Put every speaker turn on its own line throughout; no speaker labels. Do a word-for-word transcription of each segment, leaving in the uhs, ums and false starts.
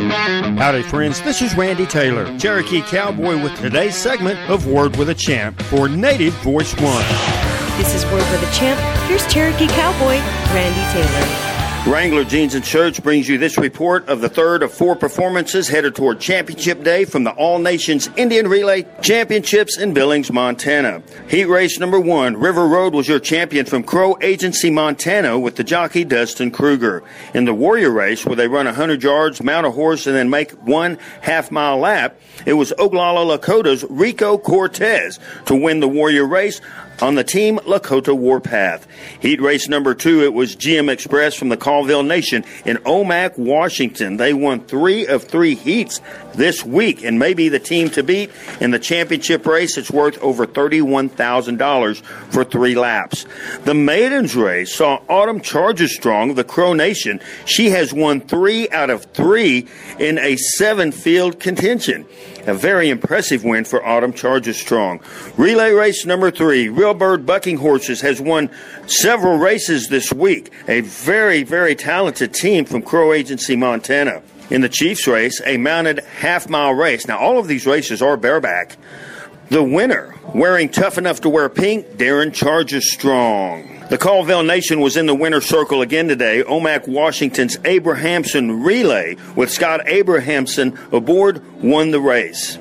Howdy, friends. This is Randy Taylor, Cherokee Cowboy, with today's segment of Word with a Champ for Native Voice One.
This is Word with a Champ. Here's Cherokee Cowboy, Randy Taylor.
Wrangler Jeans and Shirts brings you this report of the third of four performances headed toward Championship Day from the All Nations Indian Relay Championships in Billings, Montana. Heat race number one, River Road, was your champion from Crow Agency, Montana, with the jockey Dustin Kruger. In the Warrior race, where they run one hundred yards, mount a horse, and then make one half-mile lap, it was Oglala Lakota's Rico Cortez to win the Warrior race on the Team Lakota Warpath. Heat race number two, it was G M Express from the Colville Nation in Omak, Washington. They won three of three heats this week and may be the team to beat in the championship race. It's worth over thirty-one thousand dollars for three laps. The Maidens race saw Autumn Charges Strong of the Crow Nation. She has won three out of three in a seven-field contention. A very impressive win for Autumn Charges Strong. Relay race number three, Real Bird Bucking Horses, has won several races this week. A very, very talented team from Crow Agency, Montana. In the Chiefs race, a mounted half-mile race. Now, all of these races are bareback. The winner, wearing Tough Enough to Wear Pink, Darren Charges Strong. The Colville Nation was in the winner's circle again today. Omak, Washington's Abrahamson Relay, with Scott Abrahamson aboard, won the race.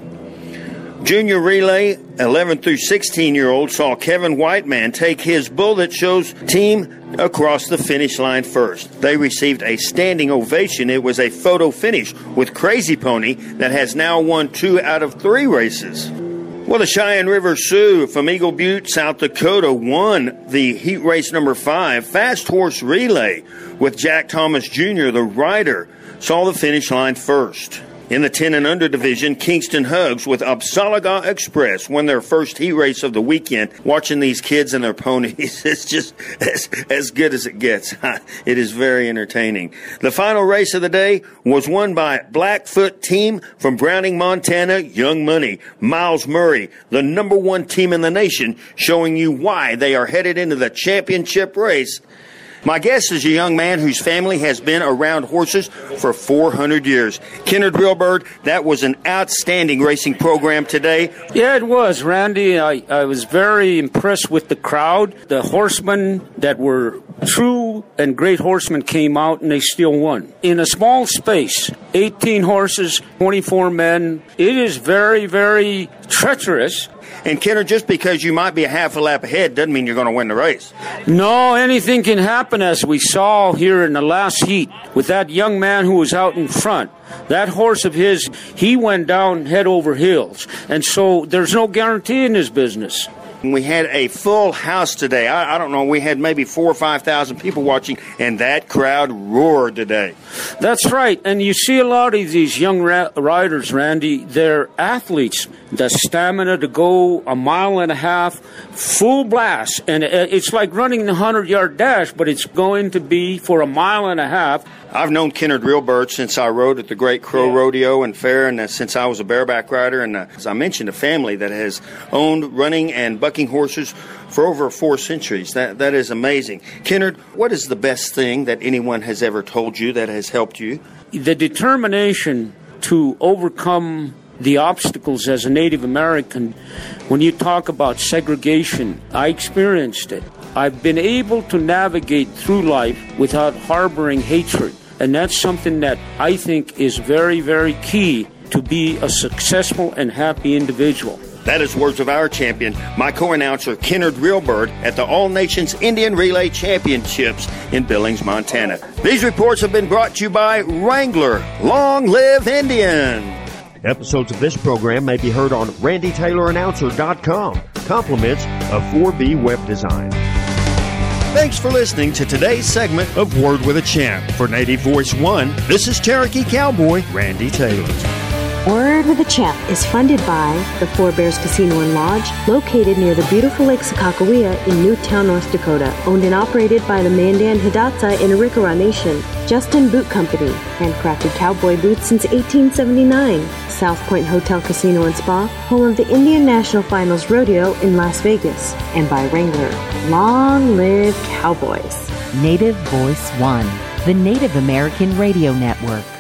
Junior Relay, eleven through sixteen-year-olds, saw Kevin Whiteman take his Bull That Shows team across the finish line first. They received a standing ovation. It was a photo finish with Crazy Pony that has now won two out of three races. Well, the Cheyenne River Sioux from Eagle Butte, South Dakota, won the heat race number five, Fast Horse Relay, with Jack Thomas Junior, the rider, saw the finish line first. In the ten and under division, Kingston Hugs with Absalaga Express won their first heat race of the weekend. Watching these kids and their ponies, it's just as, as good as it gets. It is very entertaining. The final race of the day was won by Blackfoot team from Browning, Montana, Young Money. Miles Murray, the number one team in the nation, showing you why they are headed into the championship race. My guest is a young man whose family has been around horses for four hundred years. Kennard Realbird, that was an outstanding racing program today.
Yeah, it was, Randy. I, I was very impressed with the crowd. The horsemen that were true and great horsemen came out, and they still won. In a small space, eighteen horses, twenty-four men. It is very, very treacherous.
And, Kennard, just because you might be a half a lap ahead doesn't mean you're going to win the race.
No, anything can happen, as we saw here in the last heat with that young man who was out in front. That horse of his, he went down head over heels. And so there's no guarantee in this business.
We had a full house today. I, I don't know, we had maybe four or five thousand people watching, and that crowd roared today.
That's right. And you see a lot of these young ra- riders, Randy, they're athletes. The stamina to go a mile and a half, full blast. And it's like running the hundred-yard dash, but it's going to be for a mile and a half.
I've known Kennard Realbird since I rode at the Great Crow yeah. Rodeo and Fair, and uh, since I was a bareback rider. And uh, as I mentioned, a family that has owned running and bucking horses for over four centuries. That That is amazing. Kennard, what is the best thing that anyone has ever told you that has helped you?
The determination to overcome the obstacles as a Native American. When you talk about segregation, I experienced it. I've been able to navigate through life without harboring hatred. And that's something that I think is very, very key to be a successful and happy individual.
That is words of our champion, my co-announcer, Kennard Realbird, at the All Nations Indian Relay Championships in Billings, Montana. These reports have been brought to you by Wrangler. Long live Indian! Episodes of this program may be heard on randy taylor announcer dot com. Compliments of four B Web Design. Thanks for listening to today's segment of Word with a Champ. For Native Voice One, this is Cherokee Cowboy Randy Taylor.
Word with a Champ is funded by the Four Bears Casino and Lodge, located near the beautiful Lake Sakakawea in Newtown, North Dakota. Owned and operated by the Mandan Hidatsa in Arikara Nation. Justin Boot Company, handcrafted cowboy boots since eighteen seventy-nine. South Point Hotel Casino and Spa, home of the Indian National Finals Rodeo in Las Vegas. And by Wrangler. Long live Cowboys.
Native Voice One, the Native American Radio Network.